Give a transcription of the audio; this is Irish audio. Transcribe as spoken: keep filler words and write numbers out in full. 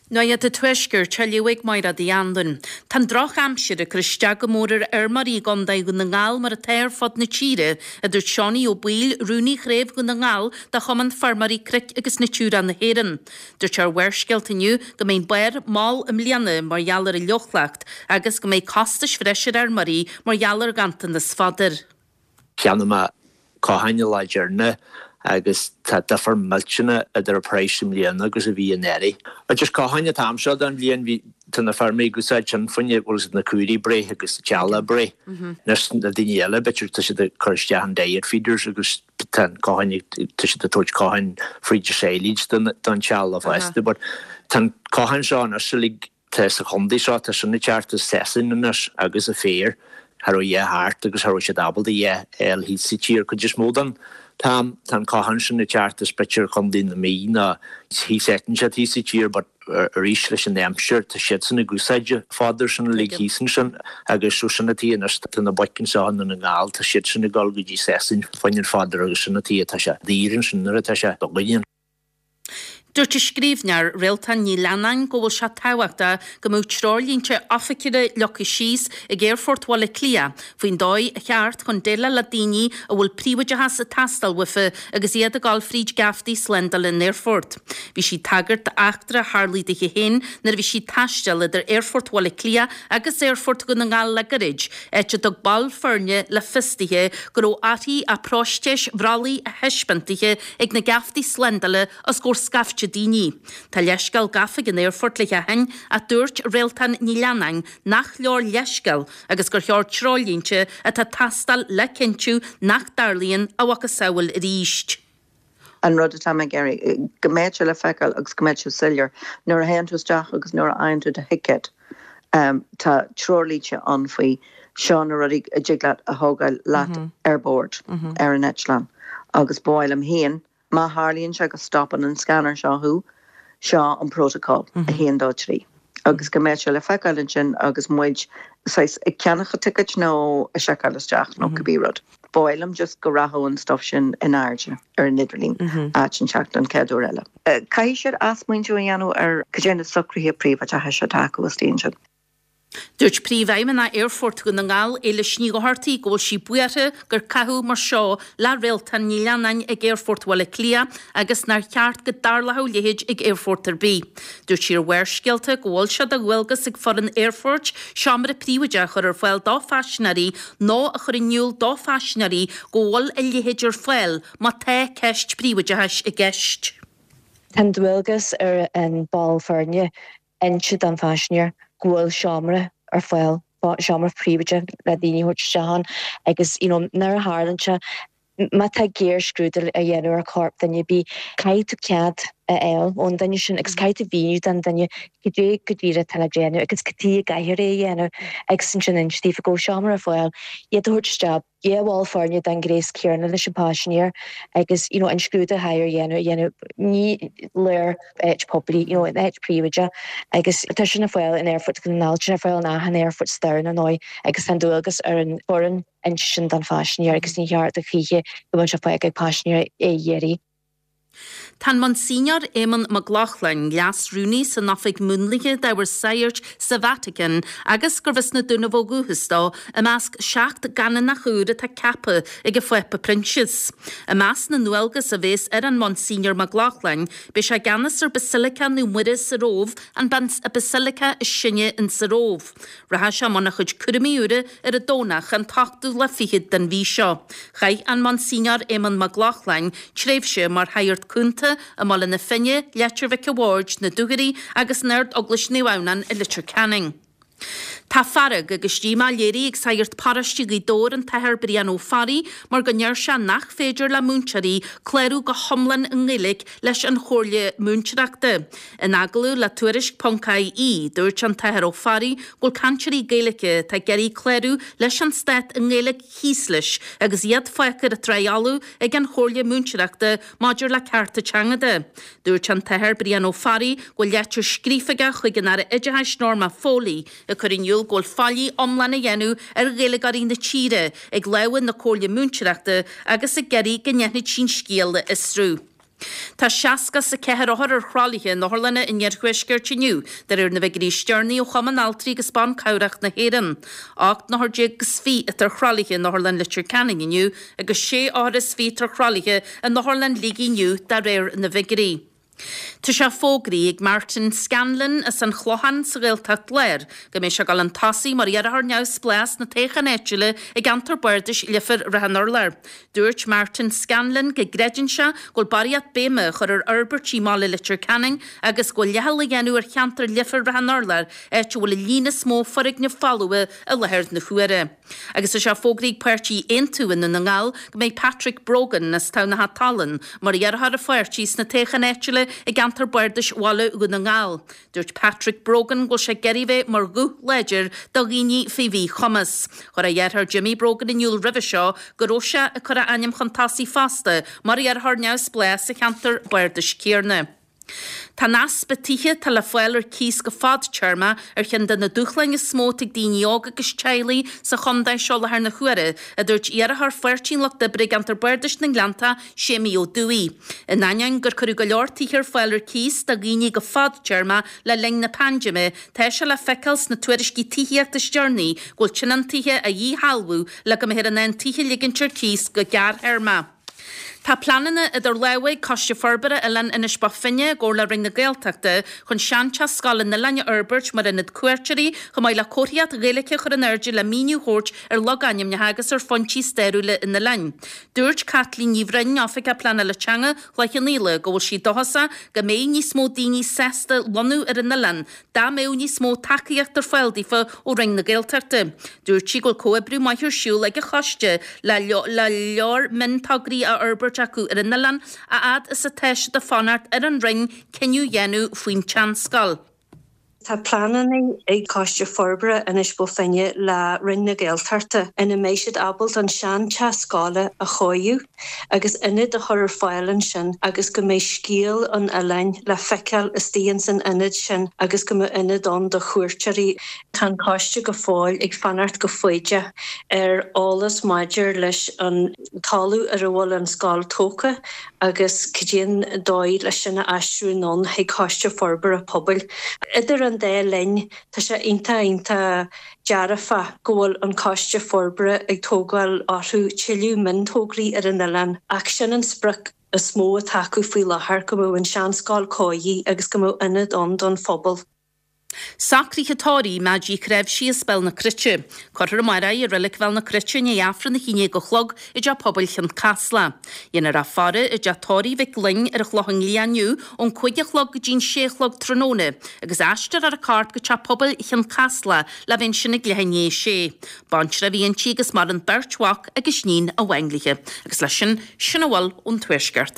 No iad y twysgur treliwig mair a di andyn. Tan droch amsir y Christiag ymwr yr marí gondau gwyn ngal mar y ter fod na tîre a dyr Sioni o bwyl rwni chref gwyn ngal da choman farmari cric agos na tŵr an na herin. Dyr char werskelt yn yw gymain ber mal ymlianna mar ialar y liochlacht agos gymain costas fresher ar marí mar ialar gantan na sfader. Cian yma cohain y lagerna agus ta differ milchina a der operation lian agus a vi neri. A just cohain tam shot an lian vi to na farmi gusa chan funye was na kuri bre agus chala bre. Nes na diniela bitter to the Christian diet feeders agus tan cohain to the touch cohain free shailige dan dan chala fast but tan cohain shon a silig te secondi shot a shon chart to sessin nas agus a fair haro ye heart agus haro double the ye el he sitir could just modan Tam tan cohansin y chart ys picture condin the me na he second chat he sit here but a reach in the Hampshire to shits in a gusage fathers and leg heason agus society and us in the biking son and gal to shits in the golgi sessin finding father agus in the tasha the irins in the tasha dogian Dúirt i scríbnear réalta ní leanain go bhfuil se táhaachta go mú trálínte affaciide lecha síos i ggéirfortháil clia faoin dóid a cheart chun déile le daoine a bhfuil príomhaidethe sa tastal wife agus iad a gáil fríd gaftaí slendal in Airfort. Bhí si tagart achtra Harlídaithe hen nar bhí si taistil idir Airfortháil clia agus Airfort go na ngáil le garid éite do ball fearne le fistaithe go ró atí a próisteis bhrálaí a heispantaithe ag na gaftaí slendale as gcór scafte Dini. Tá leisgal gafig in Airfort le hain a dúirt réaltan ní leanain nach leor leisgal agus gur cheor trálínte a tá tastal le cinú nach darlíonn a bhacha saoil ríist. An rud a tam geri goméid le fecal agus goméid sillir nuair a hentusteach agus nuair a aintú de hicket um, tá trálíte an faoi seán rudig a jiglat a hogail lat mm-hmm. airboard mm-hmm. ar an Etlan agus bóil am héan má Harlíonn se go stopan an scanner seo hu seo an protocol mm-hmm. a héan dóitrí. Agus go méid se le fecailin sin agus muid sais i ceannacha ticket nó a seacalasteach nó go bírod. Bóilm just go rathó an stuff sin in airde ar an Nidirlín áit an seach an cedú eile. Cai siad asmuintú a dhéanú ar go déanana socrthaí príomh a he se taú a stíon sin. Dúirt príomhhaim na Airfort go na ngáil éile sní go hartaí go bhfuil si buire gur cathú mar seo le réalta ní leanain ag Airfortháil clia agus nar cheart go darlathe léhéid ag Airfort ar bí. Dúirt siar werscialta go bhfuil se a bhfuilgus ag for an Airfort seamar a príomhaide chur ar fáil dá faisinarí nó a chur inniuúil dá faisinarí go bhfuil a léhéid ar fáil má té ceist príomhaidetheis i gceist. An bhfuilgus ar an ball fearne insead an faisnear gwil siamra ar fáil siamra príomhaide le daoine thuirt seán agus you know, nar a Harlanse má tá géir scrúdal a dhéanú ar corp danne bí caiit cead a eil ón danne sin agus caiit a bhíú dan danne go dé go dtíre tal a déanú agus gotí a gaiir é dhéanú ag san sin intífa go siamra a fáil iad thuirt stab éháil farne dan grééis cearna leis an páisinéir agus you know, an scrúda hair dhéanú dhéanú ní leir éit poblí you know, éit príomhaide agus tá sin na fáil in Airfort go náilte na fáil ná an Airfort stair na nói agus an dúilgus ar an foran in sin dan páisinéir agus ní cheart a chiche go bhain se fáil ag páisinéir é dhéirí. Tan Monsignor Eamon McLaughlin glas rúni sa nafig múnlige dáwer sairt sa Vatican agus gurvis na dúna bógúhistá a measc seacht ganna na chúra tá cappa ag a fuepa prinses. A meas na nuelgus a bhés ar an Monsignor McLaughlin be se gannas ar basilica nú muire sa róf an bans a basilica is sinne in sa róf. Raha se manna chud curimiúre ar a dónach an tachtú le fichid den bhí seo. Chai an Monsignor Eamon McLaughlin tréf se mar hairt cúnta a mal na finne letter Vic Awards na dúgarí agus nerd oglis níhhanan i litir canning. Tá farag agus díma léirí ag sairt parastí í dór an tahar brian ó farí mar go neir se nach féidir le múnsearí cléirú go homlan an ngélig leis an chóirle múnseachta. In agalú le tuairis Poncaí í dúirt an tahar ó farí gúil cansearí géalacha tá geirí cléirú leis an stát an ngélig híslis agus iad foiachar a treialú ag an chóirle múnseachta maidir le carta teangada. Dúirt an tahar brian ó farí gúil letir scrífaga chuig an ar idirtheis norma fólí a churinniuúil gúil fallí omlan a dhéanú ar réalagarí na tíre ag leabhain na cóirle múnseachta agus a geirí go ndeithne sin scéal is srú. Tá seaca sa cethir áthar ar chrálaithe na Horlanna in nearchuisgirtiniu, dar ar na bheith stearnaí ó chaman altrií go spán cabhracht na héan. Acht na thordig sví tar chrálaithe na Horlan litir canning iniu, agus sé áras sví tar chrálaithe a na Horlan ligi niu dar ar na bheitgarí. Tu se fógraí ag Martin Scanlon as an chlohan sa ghiltacht léir, go mé se gal an tasí mar iarthar neus blás na téchan éitiile ag antar bardis lifir rahanar leir. Dúirt Martin Scanlon go gredin se gol bariat béime chur ar Albert mála litir canning agus go lehall genú ar cheantar lifir rahanar leir éit bhfuil lína smó forig na fallua a leir na chuire. Agus se fógraí puirtí intuin na ngáil go méid Patrick Brogan nas tau na hatalan mar iarthar a fuirtís na téchan éitiile i gantar bardis wala go na ngáil. Dúirt Patrick Brogan go sé gerive mar gu ledger do gíní fi bhí chomas. Chor a dhearthar Jimmy Brogan in Newell River seo go róise a chur a anim chantasi fasta mar iarthar neus blés a gantar bardis céarne. Tá nas betíe tal a foiil ar cís go fad tearma ar chin den na dúchlein is smótig díní ága agus teilí sa chondaid seo le na chuire a dúirt iarthar fuirtín le de brig antar bardis na glanta sémi ó dúí. In ain gur chuú go leor tíar foiil ar cís da gíní go fad tearma le ling na panjime te se le fecals na tuairiscí tííocht is journey ghil chinantíthe a dhí halbú le go hir an an títhe ligintir cís go gear herma. Tá planana idir lehaid cosiste forbere a len inis ba finne ggóir le ring na gaeltachta chun seancha scalan na lenne Herbert mar inad cuairtirí go maiid le córiad réalacha chur an airde le míniu hórt ar loganim na hagus ar fontí steúile in na lein. Dúirt Kathleen Níomhrein áfik a plana le teanga le chinníle go bhfuil si dohasa go mé ní smó daoine sesta lonú ar in na lein, dá mé ní smó takeíochttar foildífa ó ring na gaeltachta. Dúirt si go coebrú maithir siú le go choiste le leor mintágraí a Herbert acu ar in nalan a ad is a teis de fanart ar an ring ceniu dhéanú faoin tseanscal. Tá planan ag cosiste forbre in is finne le rinne gaeltarta ina méisiid abalt an seancha scála a choú agus inid a chur fáilan sin agus go méid scíal an alain le feiceal is tíon san inid sin agus go inid an de chuirteirí tan cosiste go fáil ag fanart go foiide ar álas maidir leis an talú ar a bhil an scáil tóca agus céan dóid leis sinna aisriú non ag cosiste forbre a pobl. Idir an dé lein tá sé inta inta dearafa ggóil an cosiste forbre ag tógáil áthú tiiliú min tógraí ar an ilan ach sin an sprach a smó a taú faoi lethar go mó an seanscáil cóí agus go mó inad an don phobal. Sacrí chatáí má dí creibh si a spell na critse. Cotar mara i rilik fel na critse ní afran na chiné go chlog i d pobl chin casla. Ienar a fare i d tóí vic ling ar a chlochang lianiu on chuige chlog dín sé chlog tróne, agus eistar ar a cart go pobl chin casla le vin sinnig lehanné sé. Bantra bhí an tígus mar an bertwach agus nín a wengliche, agus lei sin sinnahil ón tuisgart.